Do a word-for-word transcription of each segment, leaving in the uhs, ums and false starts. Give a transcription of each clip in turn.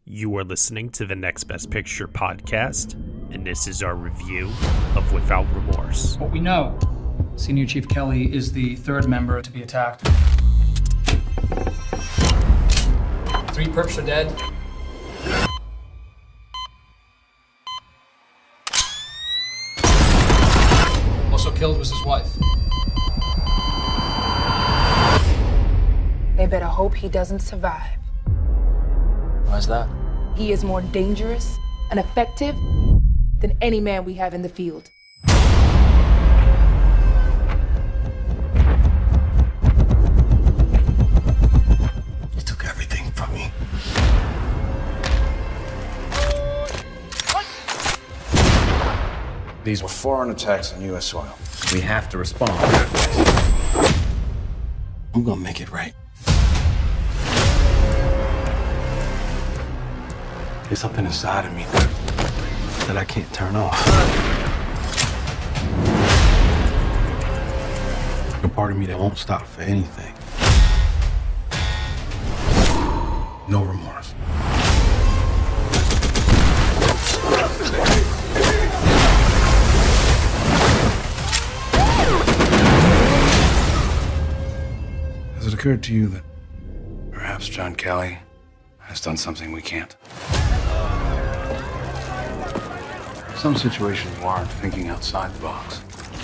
You are listening to the Next Best Picture podcast, and this is our review of Without Remorse. What we know, Senior Chief Kelly is the third member to be attacked. Three perps are dead. Also killed was his wife. They better hope he doesn't survive. Why's that? He is more dangerous and effective than any man we have in the field. You took everything from me. These were foreign attacks on U S soil. We have to respond. I'm gonna make it right. There's something inside of me that I can't turn off. A part of me that won't stop for anything. No remorse. Has it occurred to you that perhaps John Kelly has done something we can't? Some situations warrant thinking outside the box.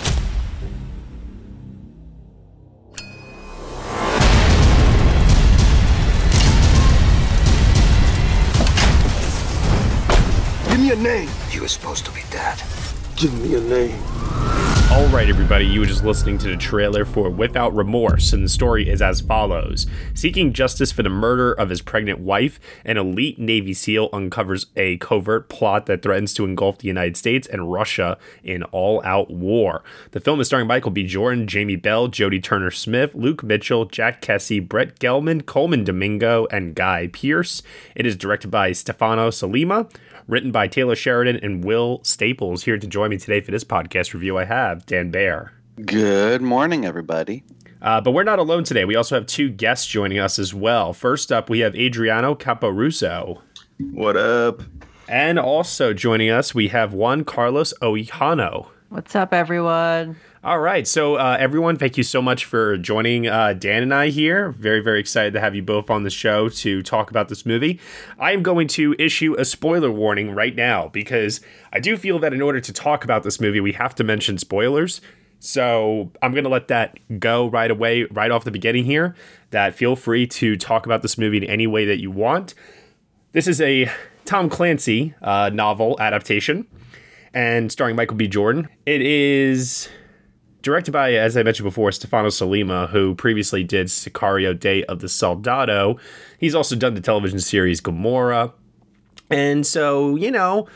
Give me a name. He was supposed to be dead. Give me a name. All right, everybody, you were just listening to the trailer for Without Remorse, and the story is as follows. Seeking justice for the murder of his pregnant wife, an elite Navy SEAL uncovers a covert plot that threatens to engulf the United States and Russia in all-out war. The film is starring Michael B. Jordan, Jamie Bell, Jodie Turner-Smith, Luke Mitchell, Jack Kesey, Brett Gelman, Coleman Domingo, and Guy Pearce. It is directed by Stefano Sollima, written by Taylor Sheridan and Will Staples. Here to join me today for this podcast review, I have Dan Baer. Good morning, everybody. Uh, but we're not alone today. We also have two guests joining us as well. First up, we have Adriano Caporusso. What up? And also joining us, we have Juan Carlos Oijano. What's up, everyone? All right. So, uh, everyone, thank you so much for joining uh, Dan and I here. Very, very excited to have you both on the show to talk about this movie. I am going to issue a spoiler warning right now because I do feel that in order to talk about this movie, we have to mention spoilers. So I'm going to let that go right away, right off the beginning here, that feel free to talk about this movie in any way that you want. This is a Tom Clancy uh, novel adaptation and starring Michael B. Jordan. It is directed by, as I mentioned before, Stefano Sollima, who previously did Sicario: Day of the Soldado. He's also done the television series Gomorrah. And so, you know,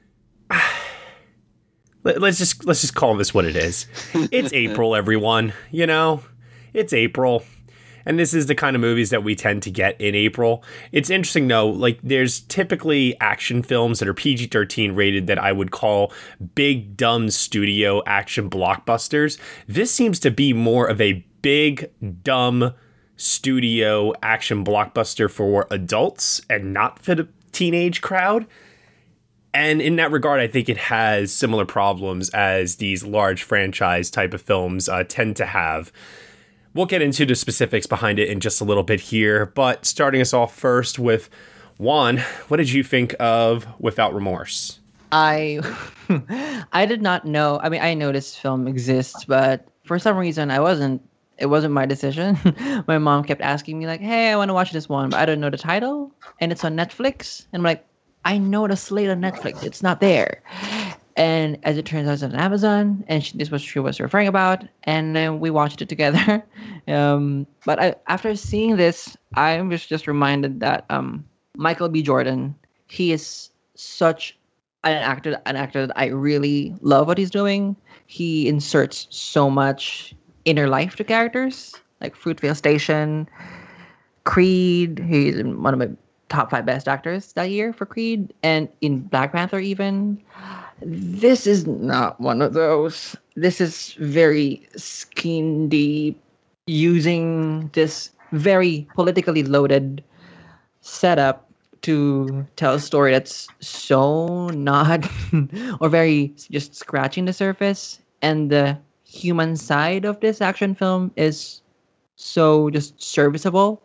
let's just let's just call this what it is. It's April, everyone. You know, it's April. And this is the kind of movies that we tend to get in April. It's interesting, though, like there's typically action films that are P G thirteen rated that I would call big, dumb studio action blockbusters. This seems to be more of a big, dumb studio action blockbuster for adults and not for the teenage crowd. And in that regard, I think it has similar problems as these large franchise type of films uh, tend to have. We'll get into the specifics behind it in just a little bit here, but starting us off first with Juan, what did you think of Without Remorse? I I did not know. I mean, I know this film exists, but for some reason, I wasn't. It wasn't my decision. My mom kept asking me like, "Hey, I want to watch this one," but I don't know the title, and it's on Netflix, and I'm like, I know the slate on Netflix. It's not there. And as it turns out, it's on Amazon, and she, this was she was referring about, and then we watched it together. Um, but I, after seeing this, I was just reminded that um, Michael B. Jordan, he is such an actor, an actor that I really love what he's doing. He inserts so much inner life to characters, like Fruitvale Station, Creed. He's one of my top five best actors that year for Creed, and in Black Panther even. This is not one of those. This is very skin deep, using this very politically loaded setup to tell a story that's so not or very just scratching the surface, and the human side of this action film is so just serviceable.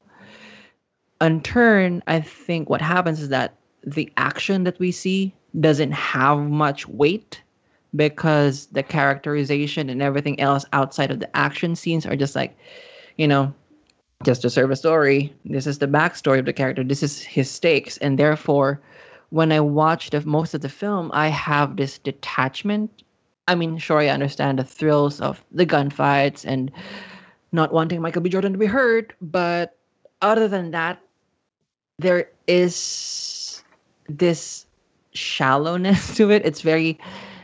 In turn, I think what happens is that the action that we see doesn't have much weight because the characterization and everything else outside of the action scenes are just like, you know, just to serve a story. This is the backstory of the character. This is his stakes. And therefore, when I watch the, most of the film, I have this detachment. I mean, sure, I understand the thrills of the gunfights and not wanting Michael B. Jordan to be hurt. But other than that, there is this shallowness to it. It's very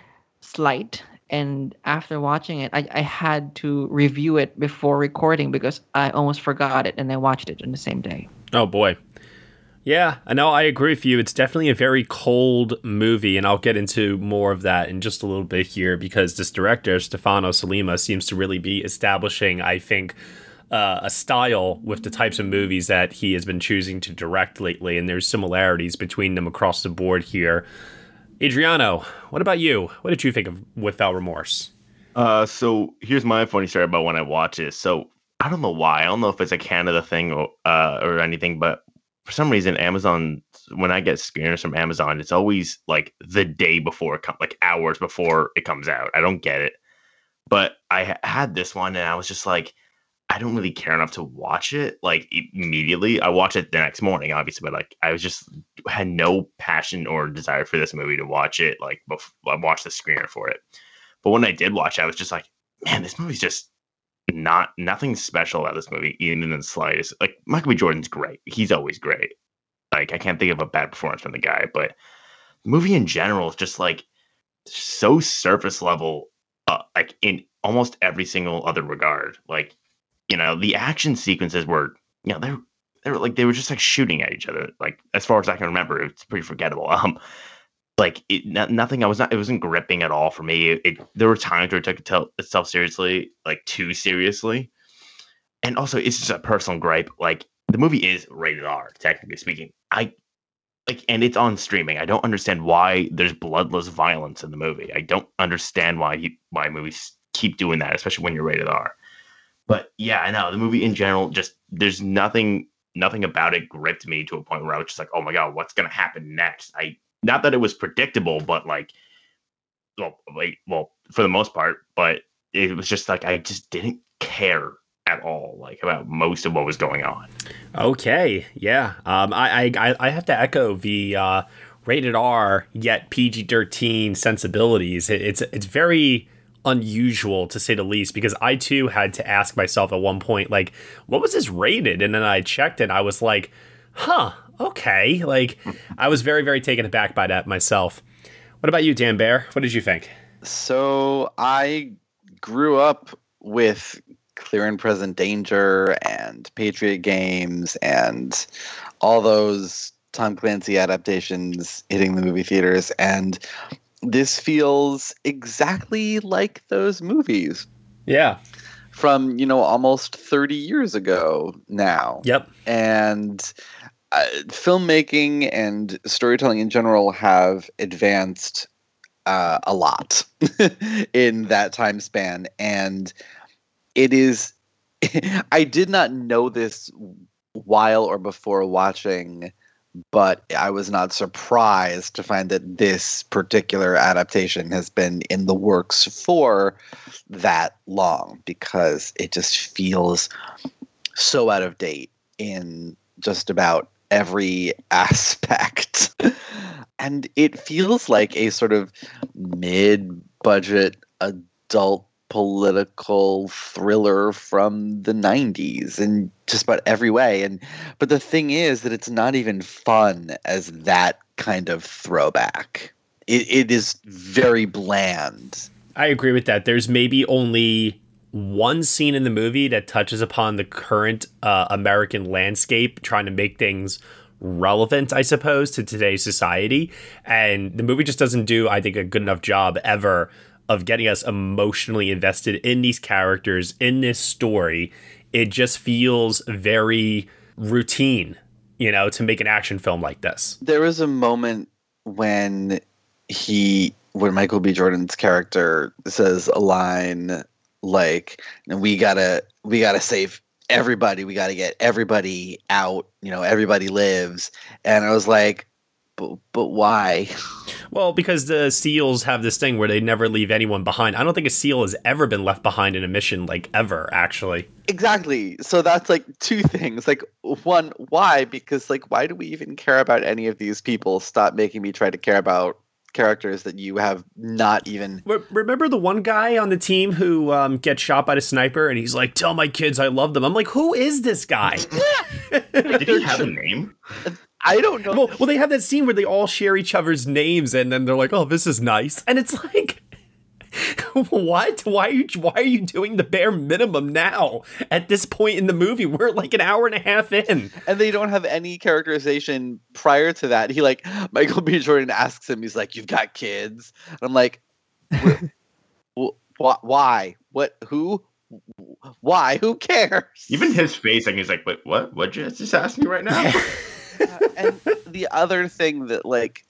slight. And after watching it, I, I had to review it before recording because I almost forgot it and I watched it in the same day. Oh, boy. Yeah, I know. I agree with you. It's definitely a very cold movie, and I'll get into more of that in just a little bit here because this director, Stefano Sollima, seems to really be establishing, I think, uh, a style with the types of movies that he has been choosing to direct lately, and there's similarities between them across the board here. Adriano, what about you? What did you think of Without Remorse? Uh, so here's my funny story about when I watch it. So I don't know why. I don't know if it's a Canada thing or uh, or anything, but for some reason, Amazon, when I get screeners from Amazon, it's always like the day before it comes, like hours before it comes out. I don't get it. But I had this one and I was just like, I don't really care enough to watch it like immediately. I watched it the next morning, obviously, but like I was just had no passion or desire for this movie to watch it. Like before, I watched the screener for it, but when I did watch it, I was just like, man, this movie's just not nothing special about this movie, even in the slightest. Like Michael B. Jordan's great; he's always great. Like I can't think of a bad performance from the guy, but the movie in general is just like so surface level, uh, like in almost every single other regard. Like. You know, the action sequences were, you know, they're they're like they were just like shooting at each other. Like as far as I can remember, it's pretty forgettable. Um, like it, no, nothing. I was not. It wasn't gripping at all for me. It, it there were times where it took it itself seriously, like too seriously. And also, it's just a personal gripe. Like the movie is rated R, technically speaking. I like, and it's on streaming. I don't understand why there's bloodless violence in the movie. I don't understand why he, why movies keep doing that, especially when you're rated R. But yeah, I know the movie in general, just there's nothing, nothing about it gripped me to a point where I was just like, oh my God, what's going to happen next? I, not that it was predictable, but like, well, like, well, for the most part, but it was just like, I just didn't care at all, like about most of what was going on. Okay. Yeah. Um, I, I, I have to echo the, uh, rated R yet P G thirteen sensibilities. It, it's, it's very unusual to say the least, because I too had to ask myself at one point, like, what was this rated? And then I checked it. I was like, huh, okay. Like, I was very, very taken aback by that myself. What about you, Dan Bear? What did you think? So I grew up with Clear and Present Danger and Patriot Games and all those Tom Clancy adaptations hitting the movie theaters, and this feels exactly like those movies. Yeah. From, you know, almost thirty years ago now. Yep. And uh, filmmaking and storytelling in general have advanced uh, a lot in that time span. And it is, I did not know this while or before watching, but I was not surprised to find that this particular adaptation has been in the works for that long, because it just feels so out of date in just about every aspect. And it feels like a sort of mid-budget adult political thriller from the nineties in just about every way. And but the thing is that it's not even fun as that kind of throwback. It, it is very bland. I agree with that. There's maybe only one scene in the movie that touches upon the current uh, American landscape, trying to make things relevant, I suppose, to today's society. And the movie just doesn't do, I think, a good enough job ever of getting us emotionally invested in these characters, in this story. It just feels very routine you know, to make an action film like this. There was a moment when he, when Michael B. Jordan's character says a line like, "We gotta, we gotta save everybody. We gotta get everybody out. You know, everybody lives." And I was like, "But, but why?" Well, because the SEALs have this thing where they never leave anyone behind. I don't think a SEAL has ever been left behind in a mission, like ever, actually. Exactly. So that's like two things. Like, one, why? Because like, why do we even care about any of these people? Stop making me try to care about characters that you have not even. Remember the one guy on the team who um, gets shot by the sniper and he's like, "Tell my kids I love them." I'm like, who is this guy? Did he have a name? I don't know. Well, well, they have that scene where they all share each other's names, and then they're like, "Oh, this is nice," and it's like, what? Why are you? Why are you doing the bare minimum now? At this point in the movie, we're like an hour and a half in, and they don't have any characterization prior to that. He like Michael B. Jordan asks him, he's like, "You've got kids?" And I'm like, "Why? What? Who? Why? Who cares?" Even his face, like he's like, "Wait, what? What you just asked me right now?" uh, and the other thing that like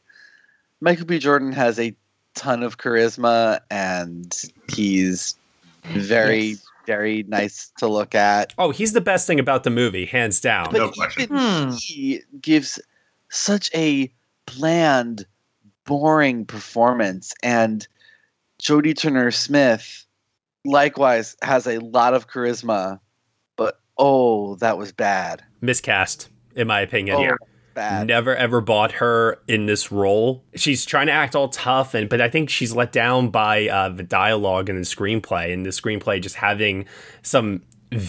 Michael B. Jordan has a ton of charisma and he's very yes. very nice to look at. Oh, he's the best thing about the movie, hands down. But no question. Hmm. He gives such a bland, boring performance, and Jodie Turner-Smith likewise has a lot of charisma, but oh, that was bad. Miscast. In my opinion, oh, yeah, bad. Never ever bought her in this role. She's trying to act all tough, and but I think she's let down by uh, the dialogue and the screenplay, and the screenplay just having some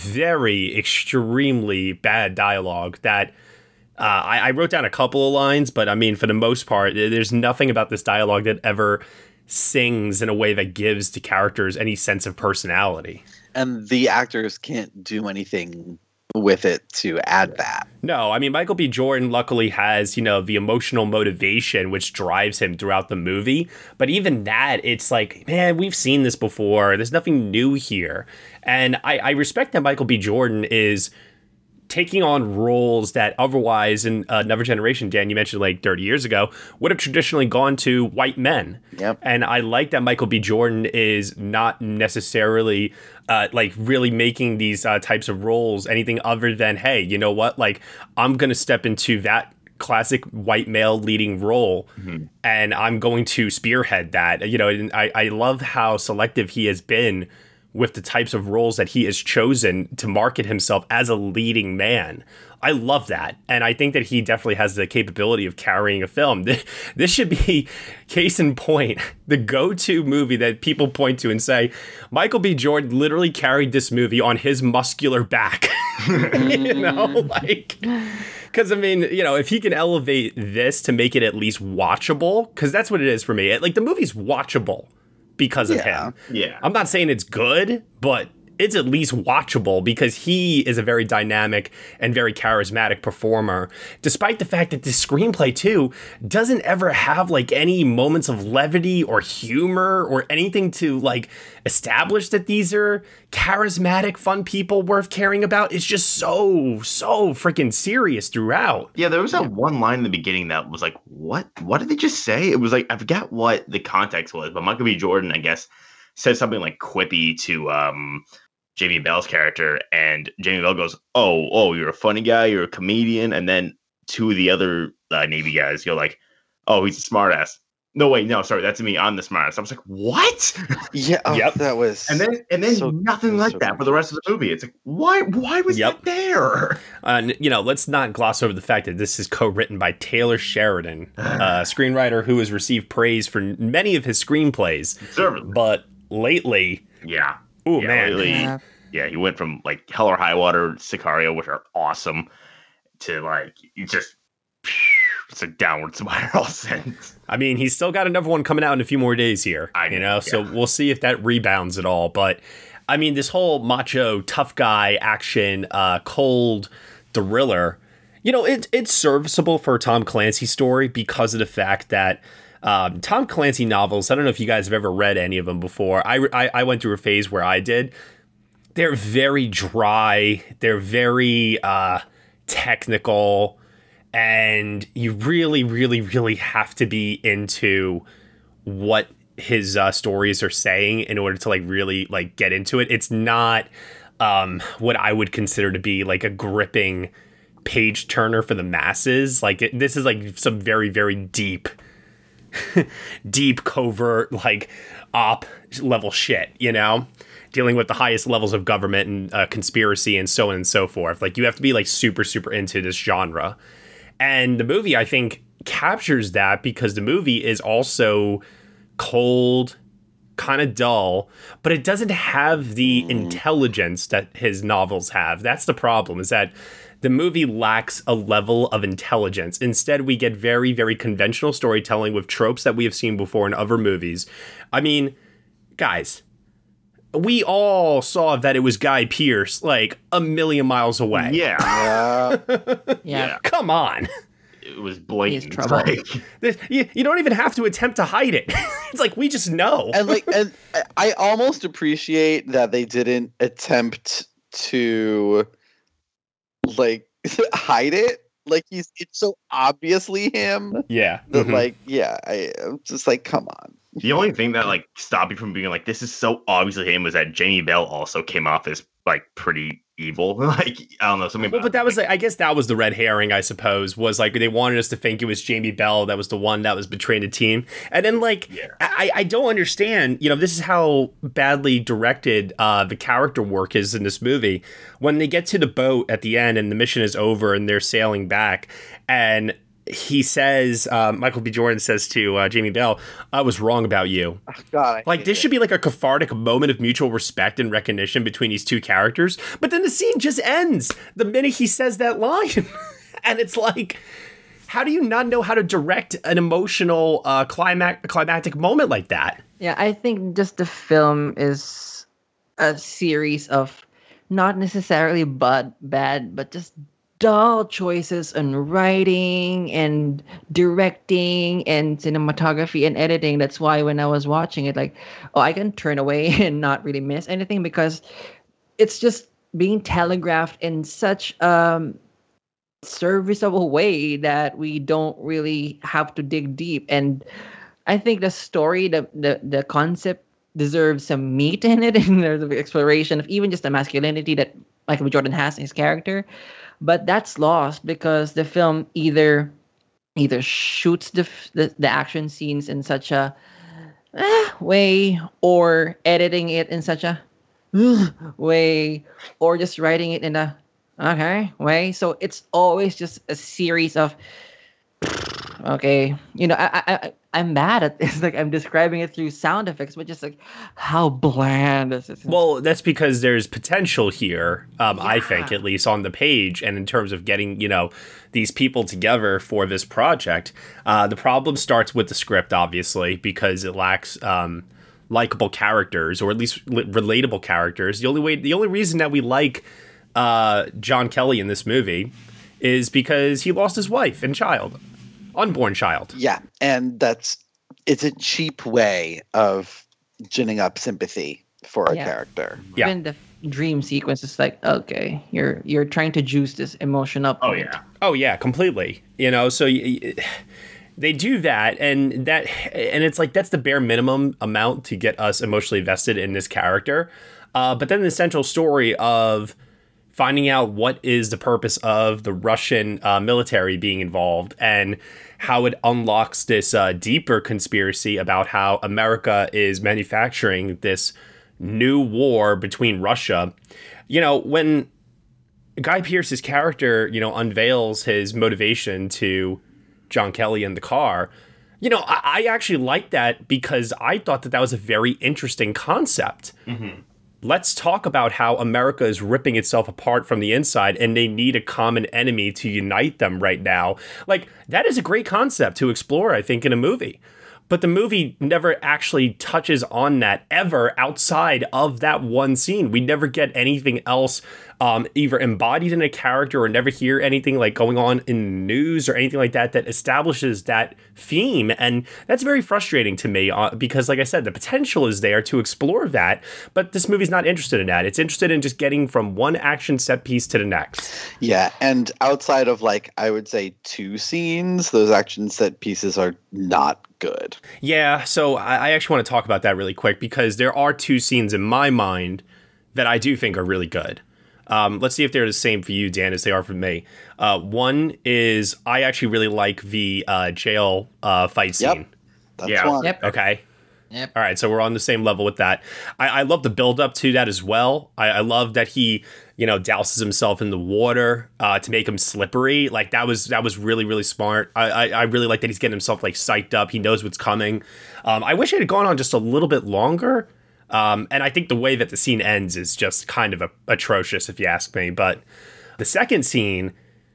very extremely bad dialogue that uh, I, I wrote down a couple of lines, but I mean, for the most part, there's nothing about this dialogue that ever sings in a way that gives to characters any sense of personality. And the actors can't do anything with it to add that. No, I mean, Michael B. Jordan luckily has, you know, the emotional motivation which drives him throughout the movie. But even that, it's like, man, we've seen this before. There's nothing new here. And I, I respect that Michael B. Jordan is taking on roles that otherwise in another generation, Dan, you mentioned like thirty years ago, would have traditionally gone to white men. Yep. And I like that Michael B. Jordan is not necessarily uh, like really making these uh, types of roles anything other than, hey, you know what? Like, I'm going to step into that classic white male leading role, mm-hmm. and I'm going to spearhead that. You know, and I, I love how selective he has been with the types of roles that he has chosen to market himself as a leading man. I love that. And I think that he definitely has the capability of carrying a film. This should be, case in point, the go-to movie that people point to and say, Michael B. Jordan literally carried this movie on his muscular back. You know, like, because I mean, you know, if he can elevate this to make it at least watchable, because that's what it is for me. It, like, the movie's watchable because of yeah. him. Yeah. I'm not saying it's good, but it's at least watchable because he is a very dynamic and very charismatic performer, despite the fact that the screenplay too doesn't ever have like any moments of levity or humor or anything to like establish that these are charismatic, fun people worth caring about. It's just so, so freaking serious throughout. Yeah, there was that one line in the beginning that was like, what? What did they just say? It was like, I forgot what the context was, but Michael B. Jordan, I guess, said something like quippy to um, Jamie Bell's character, and Jamie Bell goes, oh, oh, you're a funny guy, you're a comedian, and then two of the other uh, Navy guys go like, oh, he's a smartass. No, wait, no, sorry, that's me. I'm the smartest. I was like, what? Yeah, oh, yep. that was. And then, and then so, nothing like so that for the rest of the movie. It's like, why? Why was yep. that there? And uh, you know, let's not gloss over the fact that this is co-written by Taylor Sheridan, a screenwriter who has received praise for many of his screenplays. But lately, yeah, oh yeah, man, lately, Yeah. yeah, he went from like Hell or High Water, Sicario, which are awesome, to like you just. It's a downward spiral since. I mean, he's still got another one coming out in a few more days here, I you know, know, yeah. so we'll see if that rebounds at all. But I mean, this whole macho, tough guy action, uh, cold thriller, you know, it, it's serviceable for a Tom Clancy story because of the fact that um, Tom Clancy novels, I don't know if you guys have ever read any of them before. I, I, I went through a phase where I did. They're very dry. They're very, uh, technical, and you really, really, really have to be into what his uh, stories are saying in order to like really like get into it. It's not um, what I would consider to be like a gripping page turner for the masses. Like it, this is like some very, very deep, deep covert like op level shit, you know, dealing with the highest levels of government and uh, conspiracy and so on and so forth. Like you have to be like super, super into this genre. And the movie, I think, captures that because the movie is also cold, kind of dull, but it doesn't have the intelligence that his novels have. That's the problem, is that the movie lacks a level of intelligence. Instead, we get very, very conventional storytelling with tropes that we have seen before in other movies. I mean, guys, we all saw that it was Guy Pearce like a million miles away. Yeah. Yeah. Yeah. Come on. It was blatant. He's trouble. Like, This- You, you don't even have to attempt to hide it. It's like, we just know. And like, and I almost appreciate that they didn't attempt to like hide it. Like he's, it's so obviously him Yeah. that Mhm. like, yeah, I, I'm just like, come on. the only thing that like stopped me from being like, this is so obviously him, was that Jamie Bell also came off as like pretty evil. Like, I don't know, something Well, about but that was, like, I guess that was the red herring, I suppose, was like they wanted us to think it was Jamie Bell that was the one that was betraying the team. And then, like, Yeah. I, I don't understand, you know, this is how badly directed uh, the character work is in this movie. When they get to the boat at the end and the mission is over and they're sailing back, and he says, uh, Michael B. Jordan says to uh, Jamie Bell, I was wrong about you. Oh, God, I Like, hate this it. should be like a cathartic moment of mutual respect and recognition between these two characters. But then the scene just ends the minute he says that line. And it's like, how do you not know how to direct an emotional uh, climax, climactic moment like that? Yeah, I think just the film is a series of not necessarily bad, bad, but just dull choices on writing and directing and cinematography and editing. That's why when I was watching it, like, oh, I can turn away and not really miss anything because it's just being telegraphed in such um serviceable way that we don't really have to dig deep. And I think the story, the the, the concept deserves some meat in it, and there's an exploration of even just the masculinity that Michael B. Jordan has in his character. But that's lost because the film either either shoots the f- the, the action scenes in such a eh, way, or editing it in such a way, or just writing it in a okay way. So it's always just a series of okay, you know, I I I- I'm bad at this. Like I'm describing it through sound effects, but just like how bland this is. Well, that's because there's potential here, um, I think, Yeah. at least on the page, and in terms of getting, you know, these people together for this project. Uh, the problem starts with the script, obviously, because it lacks um, likable characters, or at least li- relatable characters. The only way, the only reason that we like uh, John Kelly in this movie is because he lost his wife and child, unborn child. Yeah, and that's it's a cheap way of ginning up sympathy for a Yeah. character. Yeah. Even the dream sequence is like, okay, you're you're trying to juice this emotion up. oh yeah. Oh yeah, completely. You know, so y- y- they do that, and that, and it's like that's the bare minimum amount to get us emotionally invested in this character. Uh, but then the central story of finding out what is the purpose of the Russian uh, military being involved, and how it unlocks this uh, deeper conspiracy about how America is manufacturing this new war between Russia. You know, when Guy Pearce's character, you know, unveils his motivation to John Kelly in the car, you know, I, I actually like that because I thought that that was a very interesting concept. Let's talk about how America is ripping itself apart from the inside and they need a common enemy to unite them right now. Like, that is a great concept to explore, I think, in a movie. But the movie never actually touches on that ever outside of that one scene. We never get anything else um, either embodied in a character or never hear anything like going on in the news or anything like that that establishes that theme. And that's very frustrating to me uh, because, like I said, the potential is there to explore that, but this movie's not interested in that. It's interested in just getting from one action set piece to the next. Yeah, and outside of, like, I would say two scenes, those action set pieces are not good. Yeah, so I, I actually want to talk about that really quick because there are two scenes in my mind that I do think are really good. Um, let's see if they're the same for you, Dan, as they are for me. Uh, one is I actually really like the uh, jail uh, fight scene. Yep. That's Yeah. one. Yep. Okay. Yep. All right, so we're on the same level with that. I, I love the build up to that as well. I, I love that he, you know, douses himself in the water uh, to make him slippery. Like that was that was really really smart. I, I I really like that he's getting himself like psyched up. He knows what's coming. Um, I wish it had gone on just a little bit longer. Um, and I think the way that the scene ends is just kind of a, atrocious, if you ask me. But the second scene,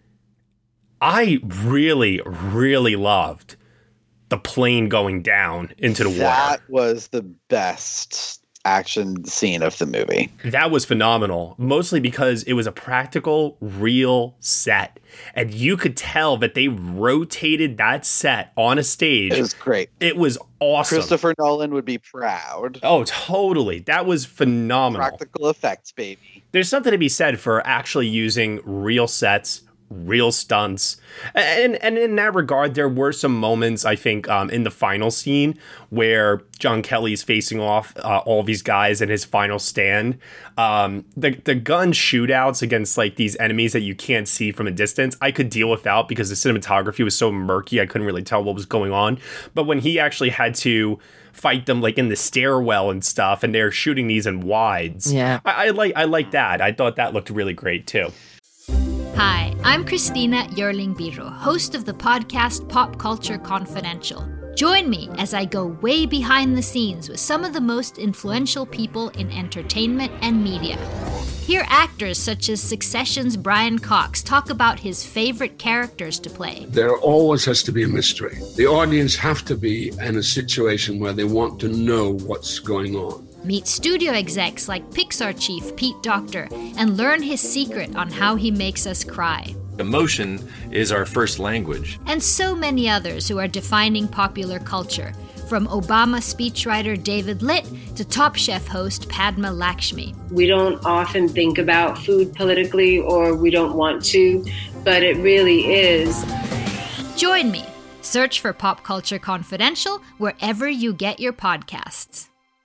I really really loved. The plane going down into the water. That was the best action scene of the movie. That was phenomenal, mostly because it was a practical, real set. And you could tell that they rotated that set on a stage. It was great. It was awesome. Christopher Nolan would be proud. Oh, totally. That was phenomenal. Practical effects, baby. There's something to be said for actually using real sets, real stunts. And and in that regard, there were some moments, I think, um, in the final scene where John Kelly's facing off uh, all these guys in his final stand. Um, the, the gun shootouts against like these enemies that you can't see from a distance, I could deal without because the cinematography was so murky, I couldn't really tell what was going on. But when he actually had to fight them like in the stairwell and stuff, and they're shooting these in wides, Yeah. I, I like I like that. I thought that looked really great too. Hi, I'm Christina Yerling Biro, host of the podcast Pop Culture Confidential. Join me as I go way behind the scenes with some of the most influential people in entertainment and media. Hear actors such as Succession's Brian Cox talk about his favorite characters to play. There always has to be a mystery. The audience have to be in a situation where they want to know what's going on. Meet studio execs like Pixar chief Pete Docter and learn his secret on how he makes us cry. Emotion is our first language. And so many others who are defining popular culture, from Obama speechwriter David Litt to Top Chef host Padma Lakshmi. We don't often think about food politically, or we don't want to, but it really is. Join me. Search for Pop Culture Confidential wherever you get your podcasts.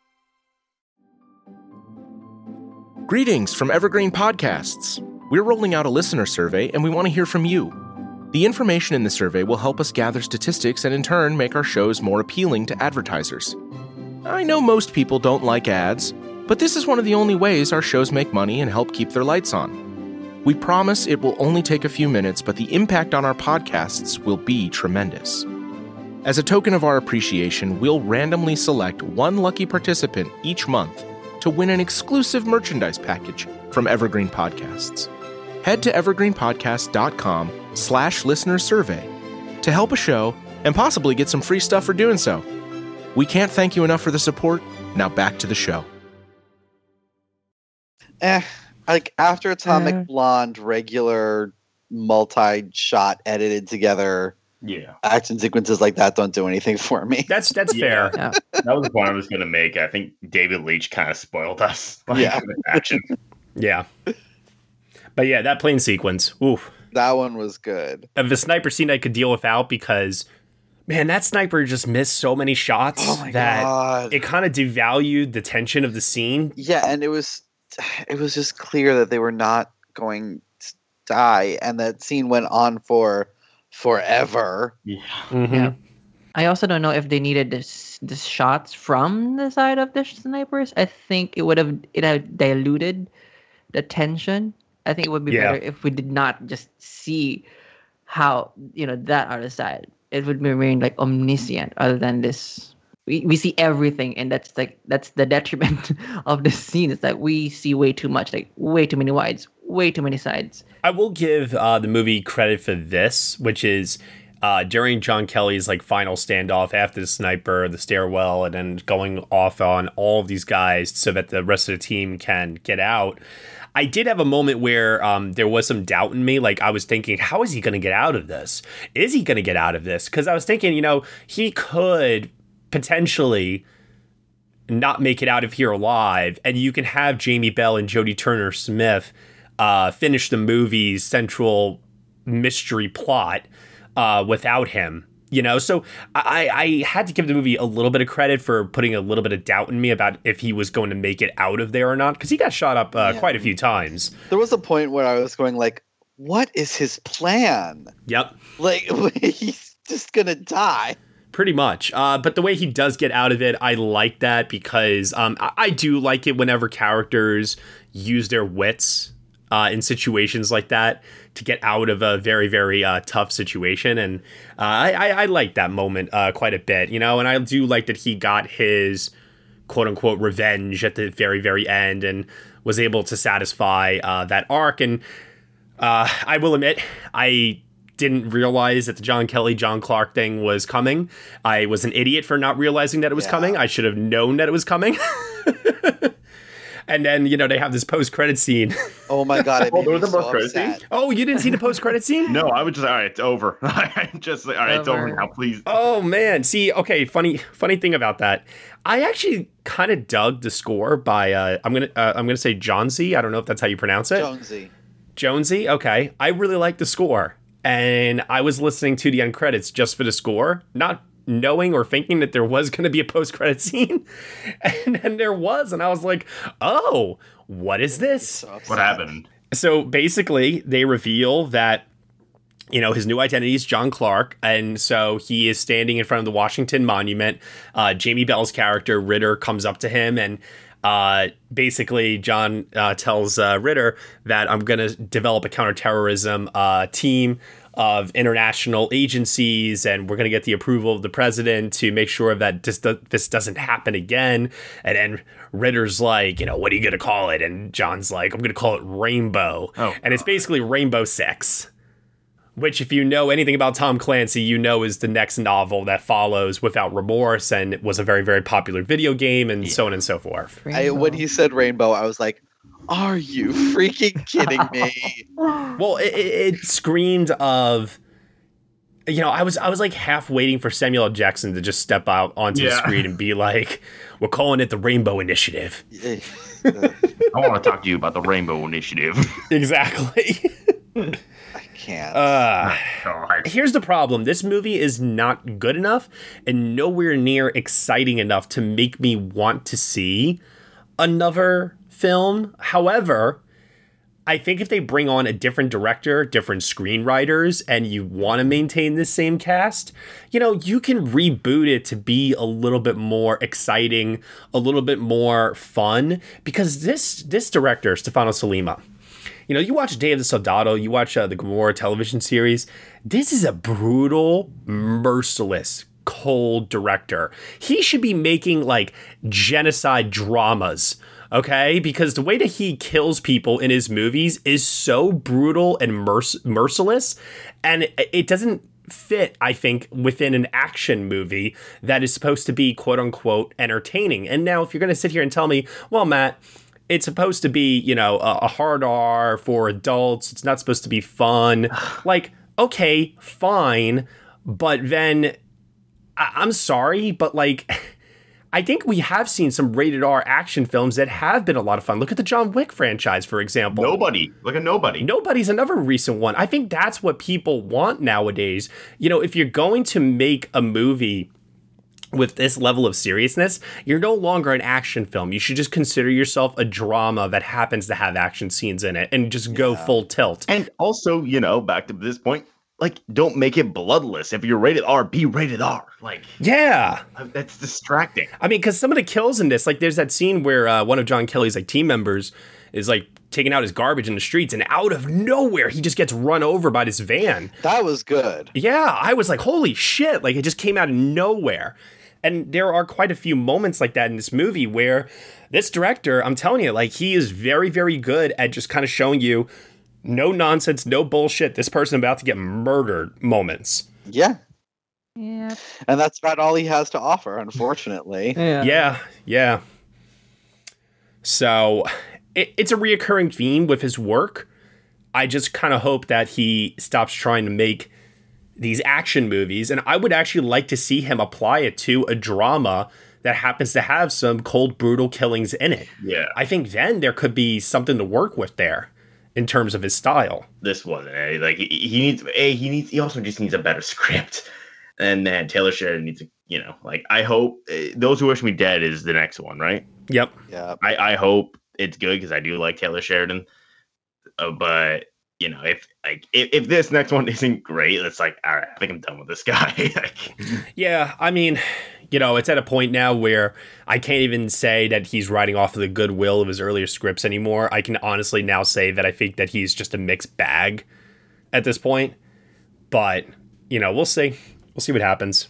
Greetings from Evergreen Podcasts. We're rolling out a listener survey, and we want to hear from you. The information in the survey will help us gather statistics and in turn make our shows more appealing to advertisers. I know most people don't like ads, but this is one of the only ways our shows make money and help keep their lights on. We promise it will only take a few minutes, but the impact on our podcasts will be tremendous. As a token of our appreciation, we'll randomly select one lucky participant each month to win an exclusive merchandise package from Evergreen Podcasts. Head to evergreenpodcast.com slash listener survey to help a show and possibly get some free stuff for doing so. We can't thank you enough for the support. Now back to the show. Eh, like after Atomic Uh. Blonde, regular multi-shot edited together Yeah. action sequences like that don't do anything for me. That's that's Yeah. fair. Yeah. That was the point I was going to make. I think David Leitch kind of spoiled us. Like, Yeah. with action. Yeah. But yeah, that plane sequence, oof. That one was good. Of the sniper scene I could deal without because, man, that sniper just missed so many shots Oh my that god. it kind of devalued the tension of the scene. Yeah, and it was it was just clear that they were not going to die, and that scene went on for forever. Yeah. Mm-hmm. Yeah. I also don't know if they needed this this shots from the side of the snipers. I think it would have it had diluted the tension. I think it would be Yeah. better if we did not just see how, you know, that other side. It would remain like omniscient other than this. We, we see everything, and that's like that's the detriment of the scene. It's like we see way too much, like way too many wides, way too many sides. I will give uh, the movie credit for this, which is uh, during John Kelly's like final standoff after the sniper, the stairwell, and then going off on all of these guys so that the rest of the team can get out. I did have a moment where um, there was some doubt in me. Like, I was thinking, how is he going to get out of this? Is he going to get out of this? Because I was thinking, you know, he could potentially not make it out of here alive, and you can have Jamie Bell and Jodie Turner-Smith uh, finish the movie's central mystery plot uh, without him. You know, so I, I had to give the movie a little bit of credit for putting a little bit of doubt in me about if he was going to make it out of there or not, because he got shot up uh, Yeah. quite a few times. There was a point where I was going like, what is his plan? Yep. Like, he's just going to die. Pretty much. Uh, but the way he does get out of it, I like that because um, I, I do like it whenever characters use their wits uh, in situations like that to get out of a very, very uh, tough situation. And uh, I, I, I like that moment uh, quite a bit, you know, and I do like that he got his quote unquote revenge at the very, very end and was able to satisfy uh, that arc. And uh, I will admit, I didn't realize that the John Kelly, John Clark thing was coming. I was an idiot for not realizing that it was Yeah. coming. I should have known that it was coming. And then, you know, they have this post-credit scene. Oh my god! It Oh, made there me was a so post-credit scene? upset. Oh, you didn't see the post-credit scene? No, I was just, all right, it's over. I'm just like, all right, it's over Over. now, please. Oh man, see, okay, funny, funny thing about that. I actually kind of dug the score by uh, I'm gonna uh, I'm gonna say Jonesy. I don't know if that's how you pronounce it. Jonesy. Jonesy. Okay, I really like the score, and I was listening to the end credits just for the score, not knowing or thinking that there was going to be a post-credit scene, and then there was, and I was like, oh, what is this? So upset. What happened? So basically, they reveal that, you know, his new identity is John Clark, and so he is standing in front of the Washington Monument. Uh, Jamie Bell's character, Ritter, comes up to him, and uh, basically John uh, tells uh, Ritter that I'm going to develop a counterterrorism uh, team of international agencies, and we're going to get the approval of the president to make sure that this, do- this doesn't happen again. And then Ritter's like, you know, what are you going to call it? And John's like, I'm going to call it Rainbow. Oh, and it's basically Rainbow Six, which if you know anything about Tom Clancy, you know is the next novel that follows Without Remorse, and it was a very, very popular video game, and so on and so forth. I, when he said rainbow, I was like, are you freaking kidding me? Well, it, it, it screamed of, you know, I was I was like half waiting for Samuel L. Jackson to just step out onto the Yeah. screen and be like, we're calling it the Rainbow Initiative. Eh, I want to talk to you about the Rainbow Initiative. Exactly. I can't. uh, God. here's the problem. This movie is not good enough and nowhere near exciting enough to make me want to see another film. However, I think if they bring on a different director, different screenwriters, and you want to maintain the same cast, you know, you can reboot it to be a little bit more exciting, a little bit more fun, because this this director, Stefano Sollima, you know, you watch Day of the Soldado, you watch uh, the Gomorrah television series, this is a brutal, merciless, cold director. He should be making, like, genocide dramas, okay? Because the way that he kills people in his movies is so brutal and merc- merciless, and it, it doesn't fit, I think, within an action movie that is supposed to be, quote-unquote, entertaining. And now, if you're going to sit here and tell me, well, Matt, it's supposed to be, you know, a, a hard R for adults, it's not supposed to be fun, like, okay, fine, but then, I- I'm sorry, but, like... I think we have seen some rated R action films that have been a lot of fun. Look at the John Wick franchise, for example. Nobody. Look at Nobody. Nobody's another recent one. I think that's what people want nowadays. You know, if you're going to make a movie with this level of seriousness, you're no longer an action film. You should just consider yourself a drama that happens to have action scenes in it and just go Yeah. full tilt. And also, you know, back to this point, like, don't make it bloodless. If you're rated R, be rated R. Like, Yeah. uh, that's distracting. I mean, because some of the kills in this, like, there's that scene where uh, one of John Kelly's, like, team members is, like, taking out his garbage in the streets, and out of nowhere, he just gets run over by this van. That was good. Yeah, I was like, holy shit. Like, it just came out of nowhere. And there are quite a few moments like that in this movie where this director, I'm telling you, like, he is very, very good at just kind of showing you no nonsense, no bullshit, this person about to get murdered moments. Yeah. Yeah. And that's about all he has to offer, unfortunately. Yeah. Yeah, yeah. So it, it's a reoccurring theme with his work. I just kind of hope that he stops trying to make these action movies, and I would actually like to see him apply it to a drama that happens to have some cold, brutal killings in it. Yeah. I think then there could be something to work with there in terms of his style. This wasn't a like he, he needs a he needs he also just needs a better script, and then Taylor Sheridan needs to, you know, like I hope uh, Those Who Wish Me Dead is the next one, right? Yep. Yeah. I I hope it's good because I do like Taylor Sheridan, uh, but you know if like if, if this next one isn't great, it's like all right, I think I'm done with this guy. Like, yeah, I mean, you know, it's at a point now where I can't even say that he's riding off of the goodwill of his earlier scripts anymore. I can honestly now say that I think that he's just a mixed bag at this point. But, you know, we'll see. We'll see what happens.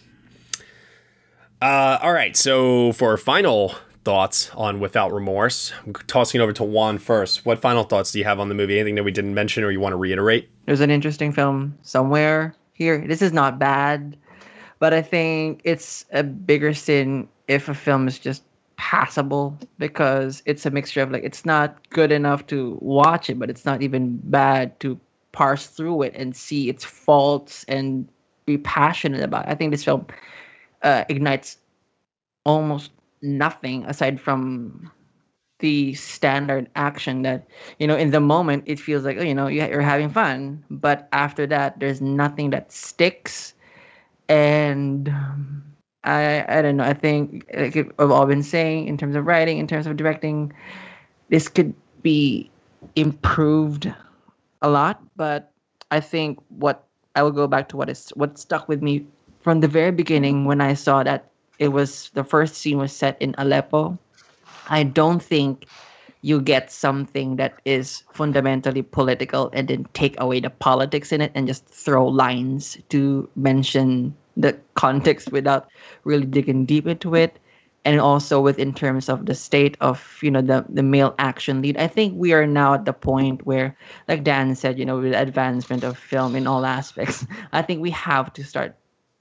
Uh, all right, so for final thoughts on Without Remorse, I'm tossing it over to Juan first. What final thoughts do you have on the movie? Anything that we didn't mention or you want to reiterate? There's an interesting film somewhere here. This is not bad. But I think it's a bigger sin if a film is just passable, because it's a mixture of like, it's not good enough to watch it, but it's not even bad to parse through it and see its faults and be passionate about it. I think this film uh, ignites almost nothing aside from the standard action that, you know, in the moment it feels like, oh, you know, you're having fun. But after that, there's nothing that sticks. And um, I I don't know. I think, like I've all been saying, in terms of writing, in terms of directing, this could be improved a lot. But I think what I will go back to what is what stuck with me from the very beginning when I saw that it was the first scene was set in Aleppo. I don't think you get something that is fundamentally political and then take away the politics in it and just throw lines to mention the context without really digging deep into it. And also within terms of the state of, you know, the, the male action lead, I think we are now at the point where, like Dan said, you know, with the advancement of film in all aspects, I think we have to start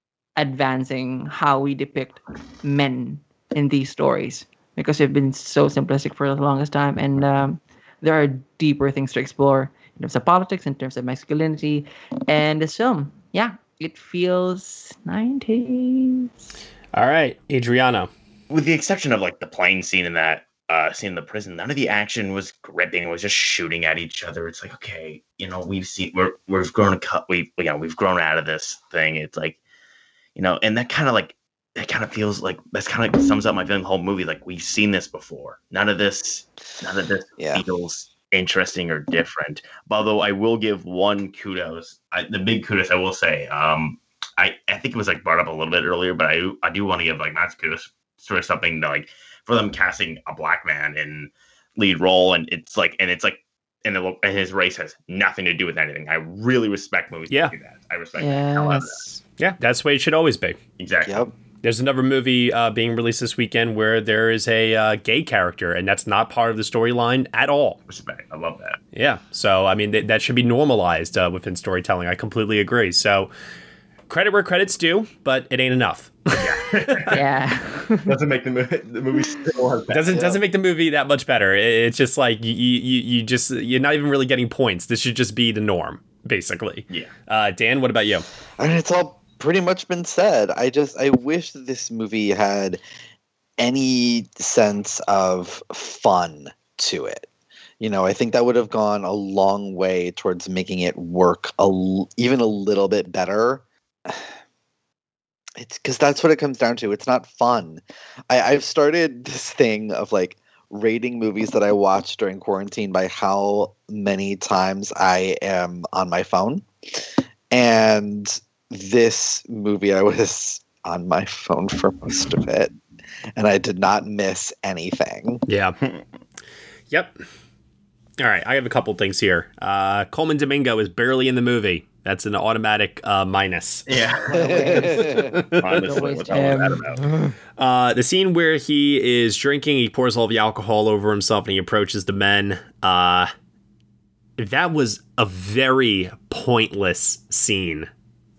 advancing how we depict men in these stories, because we've been so simplistic for the longest time. And um, there are deeper things to explore in terms of politics, in terms of masculinity. And this film, yeah, it feels nineties. All right, Adriano. With the exception of like the plane scene in that uh, scene in the prison, none of the action was gripping. It was just shooting at each other. It's like, okay, you know, we've seen, we're, we've grown, cut, we, you know, we've grown out of this thing. It's like, you know, and that kind of like, it kind of feels like that's kind of sums up my feeling the whole movie. Like, we've seen this before. None of this, none of this yeah. feels interesting or different. Although I will give one kudos. I, the big kudos I will say. Um, I, I think it was like brought up a little bit earlier, but I I do want to give like Matt's kudos for something to, like for them casting a black man in lead role, and it's like and it's like and, it, and his race has nothing to do with anything. I really respect movies yeah. that do that. I respect yes. the hell out of that. Yeah, that's the way it should always be. Exactly. Yep. There's another movie uh, being released this weekend where there is a uh, gay character, and that's not part of the storyline at all. Respect. I love that. Yeah. So, I mean, th- that should be normalized uh, within storytelling. I completely agree. So, credit where credit's due, but it ain't enough. Yeah. Doesn't make the movie, the movie still has that. Doesn't yeah. doesn't make the movie that much better. It, it's just like you, you you just you're not even really getting points. This should just be the norm, basically. Yeah. Uh, Dan, what about you? I mean, it's all pretty much been said. I just I wish that this movie had any sense of fun to it. You know, I think that would have gone a long way towards making it work a, even a little bit better. It's because that's what it comes down to. It's not fun. I, I've started this thing of like rating movies that I watch during quarantine by how many times I am on my phone. And this movie, I was on my phone for most of it, and I did not miss anything. Yeah. Yep. All right, I have a couple things here. Uh, Coleman Domingo is barely in the movie. That's an automatic uh, minus. Yeah. Honestly, what's all that about? Uh, the scene where he is drinking, he pours all the alcohol over himself, and he approaches the men. Uh, that was a very pointless scene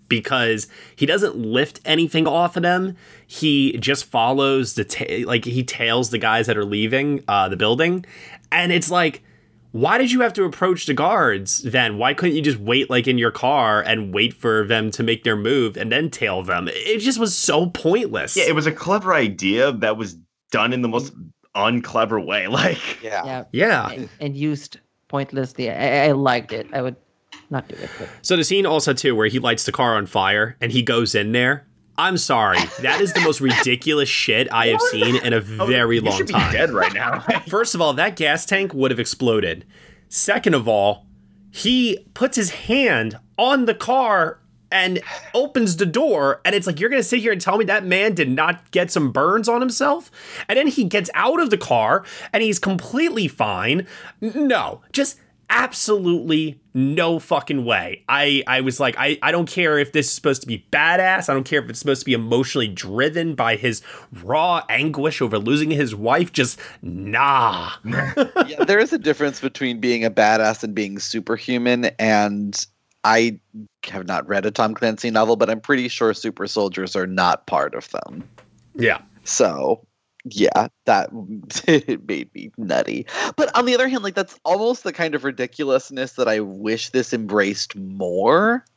because he doesn't lift anything off of them. He just follows the, ta- like he tails the guys that are leaving uh, the building. And it's like, why did you have to approach the guards then? Why couldn't you just wait like in your car and wait for them to make their move and then tail them? It just was so pointless. Yeah, it was a clever idea that was done in the most unclever way. Like, yeah. Yeah. Yeah. And, and used pointlessly. I, I liked it. I would not do it. But. So the scene also, too, where he lights the car on fire and he goes in there. I'm sorry. That is the most ridiculous shit I have seen in a very oh, long should be time. Dead right now. First of all, that gas tank would have exploded. Second of all, he puts his hand on the car and opens the door, and it's like, you're going to sit here and tell me that man did not get some burns on himself? And then he gets out of the car, and he's completely fine. No, just absolutely no fucking way. I, I was like, I, I don't care if this is supposed to be badass. I don't care if it's supposed to be emotionally driven by his raw anguish over losing his wife. Just nah. Yeah, there is a difference between being a badass and being superhuman, and I have not read a Tom Clancy novel, but I'm pretty sure super soldiers are not part of them. Yeah. So, yeah, that it made me nutty. But on the other hand, like, that's almost the kind of ridiculousness that I wish this embraced more.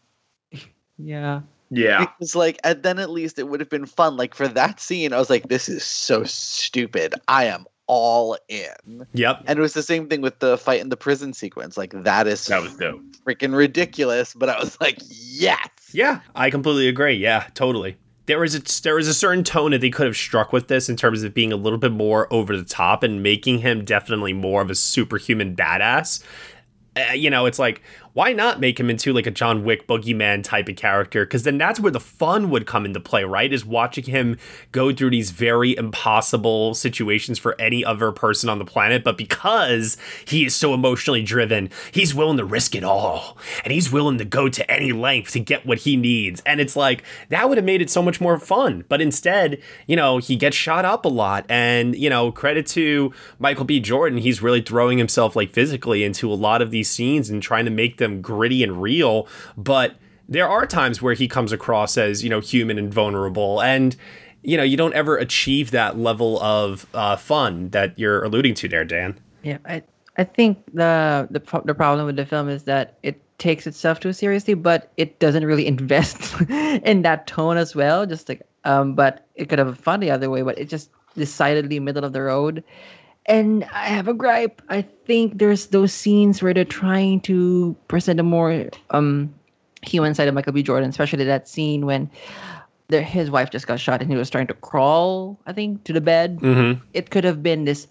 Yeah. Yeah. Because, like, and then at least it would have been fun. Like, for that scene, I was like, this is so stupid. I am all in. Yep. And it was the same thing with the fight in the prison sequence. Like, that is that was dope. Freaking ridiculous. But I was like, yes. Yeah, I completely agree. Yeah, totally. There was a, there was a certain tone that they could have struck with this in terms of being a little bit more over the top and making him definitely more of a superhuman badass. Uh, you know, it's like, why not make him into like a John Wick boogeyman type of character? Because then that's where the fun would come into play, right? Is watching him go through these very impossible situations for any other person on the planet. But because he is so emotionally driven, he's willing to risk it all. And he's willing to go to any length to get what he needs. And it's like, that would have made it so much more fun. But instead, you know, he gets shot up a lot. And, you know, credit to Michael B. Jordan. He's really throwing himself like physically into a lot of these scenes and trying to make them gritty and real, but there are times where he comes across as, you know, human and vulnerable, and you know, you don't ever achieve that level of uh, fun that you're alluding to there, Dan. Yeah, I I think the the pro- the problem with the film is that it takes itself too seriously, but it doesn't really invest in that tone as well. Just like, um, but it could have been fun the other way, but it just decidedly middle of the road. And I have a gripe. I think there's those scenes where they're trying to present a more um, human side of Michael B. Jordan, especially that scene when there, his wife just got shot and he was trying to crawl, I think, to the bed. Mm-hmm. It could have been this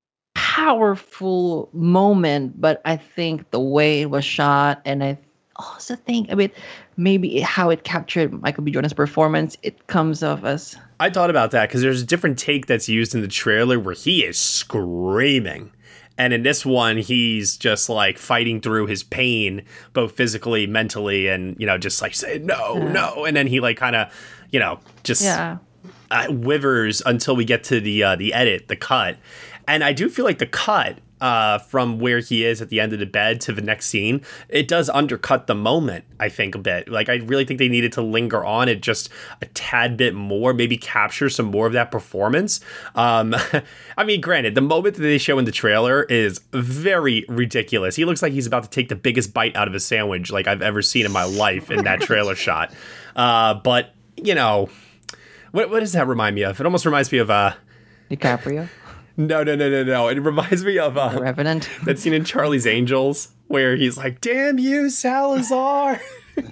powerful moment, but I think the way it was shot, and I also think a bit maybe how it captured Michael B. Jordan's performance, it comes off as... I thought about that because there's a different take that's used in the trailer where he is screaming. And in this one, he's just like fighting through his pain, both physically, mentally, and, you know, just like saying, no, yeah. no. And then he like kind of, you know, just yeah. uh, withers until we get to the uh, the edit, the cut. And I do feel like the cut uh, from where he is at the end of the bed to the next scene, it does undercut the moment, I think, a bit. Like, I really think they needed to linger on it just a tad bit more, maybe capture some more of that performance. Um, I mean, granted, the moment that they show in the trailer is very ridiculous. He looks like he's about to take the biggest bite out of a sandwich like I've ever seen in my life in that trailer shot. Uh, but, you know, what, what does that remind me of? It almost reminds me of... Uh, DiCaprio? No, no, no, no, no. It reminds me of uh, Revenant. That scene in Charlie's Angels where he's like, damn you, Salazar.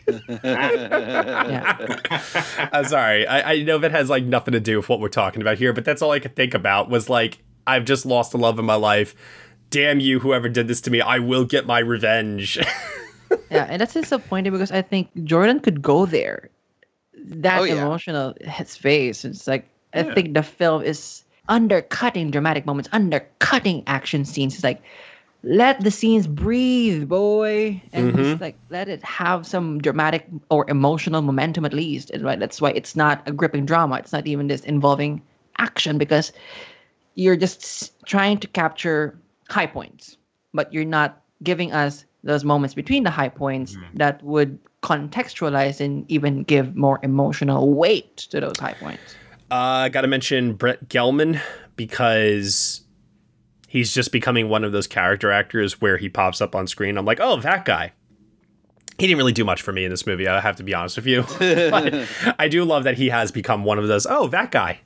yeah. I'm sorry. I, I know that has like nothing to do with what we're talking about here, but that's all I could think about was like, I've just lost the love of my life. Damn you, whoever did this to me. I will get my revenge. Yeah, and that's disappointing because I think Jordan could go there. That oh, yeah. emotional space. It's like, I Yeah. think the film is undercutting dramatic moments, undercutting action scenes. It's like, let the scenes breathe, boy, and Mhm. just like let it have some dramatic or emotional momentum at least. And right, that's why it's not a gripping drama. It's not even this involving action because you're just s- trying to capture high points, but you're not giving us those moments between the high points that would contextualize and even give more emotional weight to those high points. I uh, got to mention Brett Gelman because he's just becoming one of those character actors where he pops up on screen. I'm like, oh, that guy. He didn't really do much for me in this movie, I have to be honest with you. But I do love that he has become one of those, oh, that guy.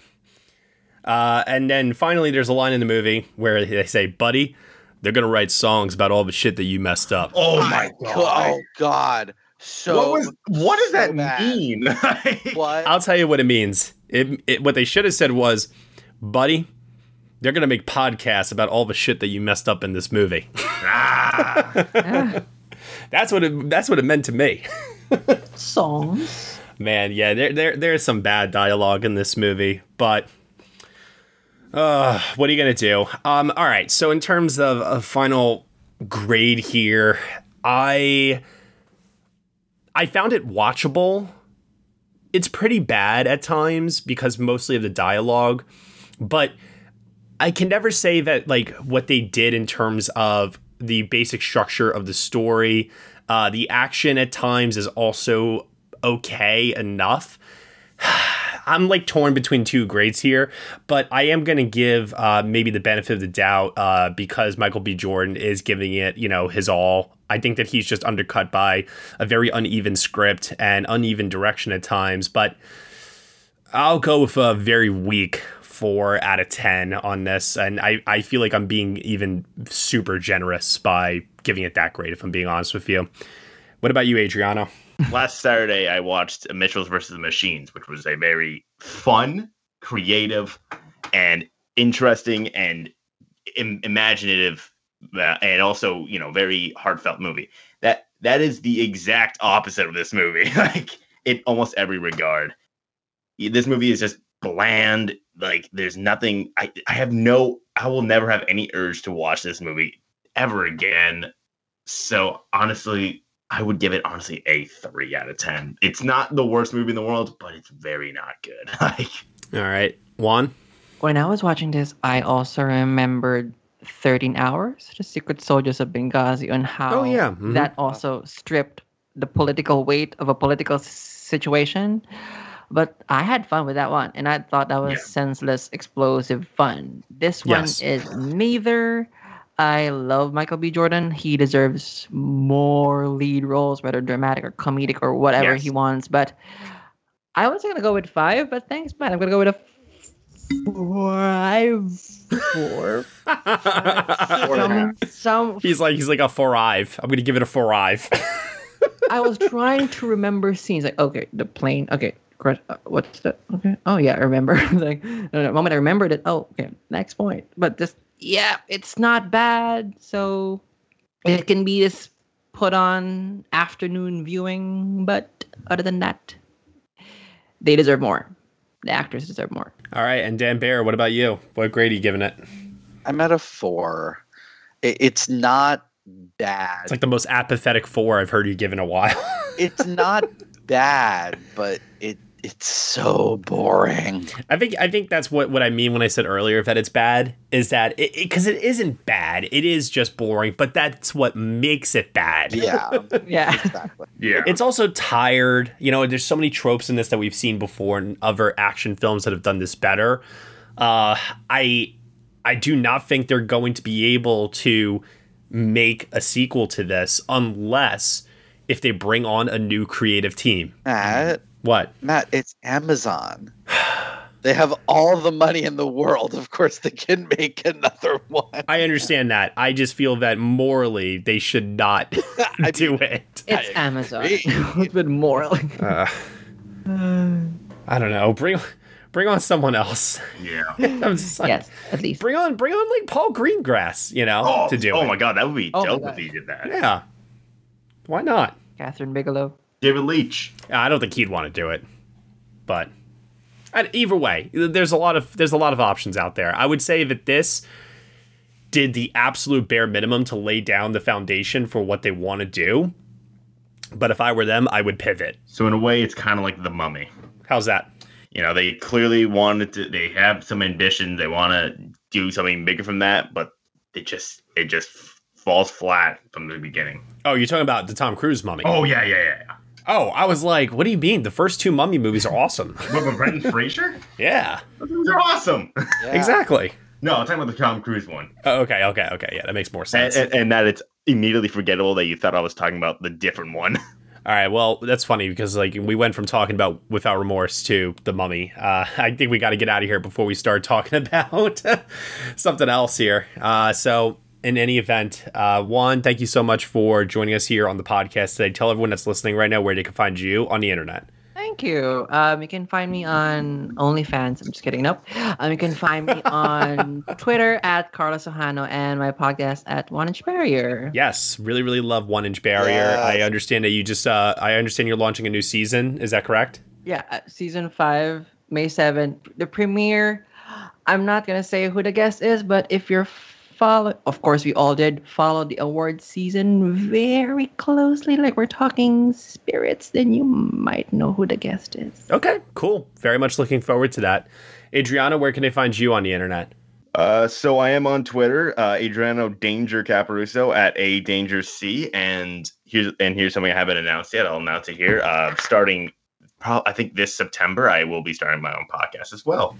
Uh, and then finally, there's a line in the movie where they say, buddy, they're going to write songs about all the shit that you messed up. Oh, my God. Oh, God. So what, was, what does so that bad. mean? What? I'll tell you what it means. It, it what they should have said was, buddy, they're going to make podcasts about all the shit that you messed up in this movie. Yeah. That's what it, that's what it meant to me. Songs. Man, yeah, there, there there's some bad dialogue in this movie, but uh, what are you gonna do? Um, all right, so in terms of a final grade here, I I found it watchable. It's pretty bad at times because mostly of the dialogue, but I can never say that like what they did in terms of the basic structure of the story, uh, the action at times is also okay enough. I'm like torn between two grades here, but I am going to give uh, maybe the benefit of the doubt uh, because Michael B. Jordan is giving it, you know, his all. I think that he's just undercut by a very uneven script and uneven direction at times, but I'll go with a very weak four out of ten on this, and I, I feel like I'm being even super generous by giving it that grade, if I'm being honest with you. What about you, Adriano? Last Saturday, I watched Mitchells versus the Machines, which was a very fun, creative, and interesting and im- imaginative, uh, and also, you know, very heartfelt movie. That that is the exact opposite of this movie, like in almost every regard. This movie is just bland. Like, there's nothing. I, I have no. I will never have any urge to watch this movie ever again. So honestly, I would give it honestly a three out of ten. It's not the worst movie in the world, but it's very not good. Like, all right, Juan. When I was watching this, I also remembered thirteen hours, The Secret Soldiers of Benghazi, on how oh, yeah. mm-hmm. that also stripped the political weight of a political s- situation. But I had fun with that one, and I thought that was yeah. senseless, explosive fun. This one yes. is neither. I love Michael B. Jordan. He deserves more lead roles, whether dramatic or comedic or whatever yes. he wants. But I was going to go with five, but thanks, man. I'm going to go with a five, four. some, some, he's like he's like a four-ive. I'm going to give it a four-ive. I was trying to remember scenes. Like, okay, the plane. Okay. What's that? Okay. Oh yeah, I remember. Like the moment I remembered it. Oh, okay. Next point. But this, yeah, it's not bad. So it can be this put on afternoon viewing. But other than that, they deserve more. The actors deserve more. All right, and Dan Baer, what about you? What grade are you giving it? I'm at a four. It, it's not bad. It's like the most apathetic four I've heard you give in a while. It's not bad, but it. It's so boring. I think I think that's what, what I mean when I said earlier that it's bad, is that it because it, it isn't bad. It is just boring, but that's what makes it bad. Yeah. yeah. Exactly. Yeah. It's also tired. You know, there's so many tropes in this that we've seen before in other action films that have done this better. Uh, I I do not think they're going to be able to make a sequel to this unless if they bring on a new creative team. Matt. What? Matt, it's Amazon. They have all the money in the world. Of course, they can make another one. I understand that. I just feel that morally they should not do mean, it. It's I Amazon. It's been morally. Uh, I don't know. Bring bring on someone else. Yeah. I'm just like, yes, at least. Bring on bring on like Paul Greengrass, you know, oh, to do oh it. my god, that would be oh dope if he did that. Yeah. Why not? Catherine Bigelow. David Leitch. I don't think he'd want to do it, but either way, there's a lot of there's a lot of options out there. I would say that this did the absolute bare minimum to lay down the foundation for what they want to do. But if I were them, I would pivot. So in a way, it's kind of like The Mummy. How's that? You know, they clearly wanted to. They have some ambition. They want to do something bigger from that, but it just it just falls flat from the beginning. Oh, you're talking about the Tom Cruise Mummy? Oh yeah, yeah, yeah. yeah. Oh, I was like, what do you mean? The first two Mummy movies are awesome. What about Brendan Fraser? Yeah, they're awesome. Yeah. Exactly. No, I'm talking about the Tom Cruise one. Oh, okay, okay, okay. Yeah, that makes more sense. And, and, and that it's immediately forgettable that you thought I was talking about the different one. All right, well, that's funny because like we went from talking about Without Remorse to The Mummy. Uh, I think we got to get out of here before we start talking about something else here. Uh, so, in any event, uh, one, thank you so much for joining us here on the podcast today. Tell everyone that's listening right now where they can find you on the internet. Thank you. Um, you can find me on OnlyFans. I'm just kidding. Nope. Um, you can find me on Twitter at Carlos Ohano and my podcast at One Inch Barrier. Yes, really, really love One Inch Barrier. Yes. I understand that you just, uh, I understand you're launching a new season. Is that correct? Yeah, uh, season five, May seventh. The premiere, I'm not going to say who the guest is, but if you're follow, of course, we all did follow the award season very closely. Like we're talking spirits, then you might know who the guest is. Okay, cool. Very much looking forward to that. Adriano, where can they find you on the internet? Uh, so I am on Twitter, uh, Adriano Danger Caparuso at A Danger C, and here's and here's something I haven't announced yet. I'll announce it here. Uh, starting, pro- I think this September, I will be starting my own podcast as well.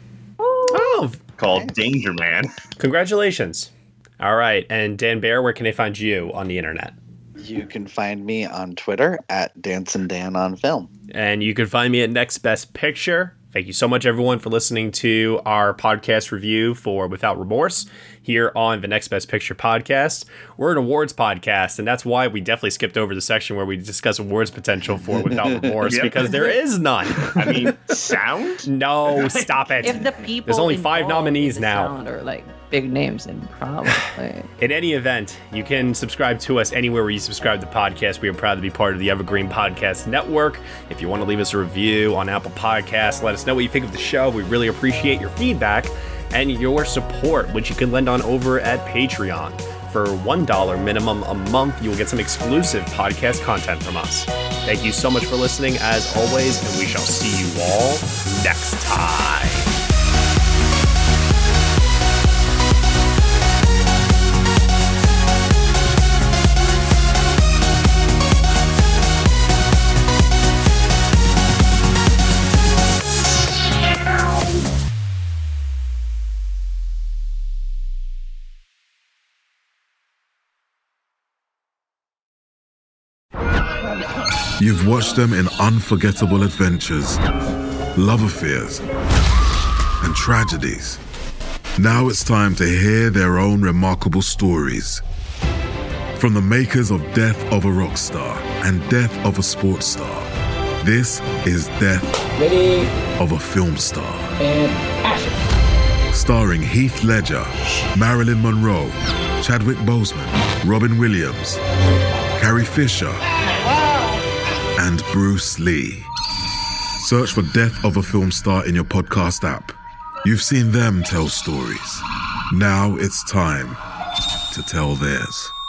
Oh, called nice. Danger Man. Congratulations. All right. And Dan Baer, where can they find you on the internet? You can find me on Twitter at Dancin' Dan on Film. And you can find me at Next Best Picture. Thank you so much, everyone, for listening to our podcast review for Without Remorse here on the Next Best Picture podcast. We're an awards podcast, and that's why we definitely skipped over the section where we discuss awards potential for Without Remorse, yep. because there is none. I mean, sound? No, stop it. If the people There's only five nominees now. Sound are like big names, and probably. In any event, you can subscribe to us anywhere where you subscribe to podcasts. We are proud to be part of the Evergreen Podcast Network. If you want to leave us a review on Apple Podcasts, let us know what you think of the show. We really appreciate your feedback and your support, which you can lend on over at Patreon. For one dollar minimum a month, you will get some exclusive podcast content from us. Thank you so much for listening, as always, and we shall see you all next time. You've watched them in unforgettable adventures, love affairs, and tragedies. Now it's time to hear their own remarkable stories. From the makers of Death of a Rock Star and Death of a Sports Star, this is Death Ready. of a Film Star. And action. Starring Heath Ledger, Marilyn Monroe, Chadwick Boseman, Robin Williams, Carrie Fisher, and Bruce Lee. Search for Death of a Film Star in your podcast app. You've seen them tell stories. Now it's time to tell theirs.